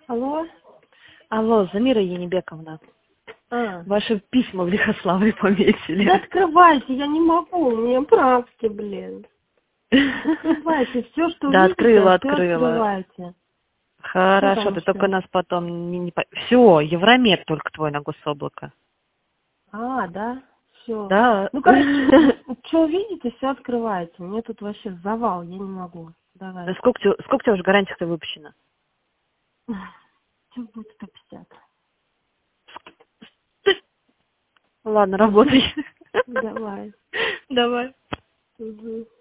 Алло? Алло, Замира Енибековна. А. Ваши письма в Лихославле повесили. Да открывайте, я не могу, у меня правки, блин. Открывайте, все, что Да, видите, все открывайте. Хорошо, ты только нас потом не... Все, Евромед только твой на гособлако. А, да? Все. Да. Ну, короче, что видите, все открывайте. Мне тут вообще завал, я не могу. Давай. Да сколько тебе уже гарантия-то выпущена? Все будет 150. Ладно, работай. Давай. Давай. Угу.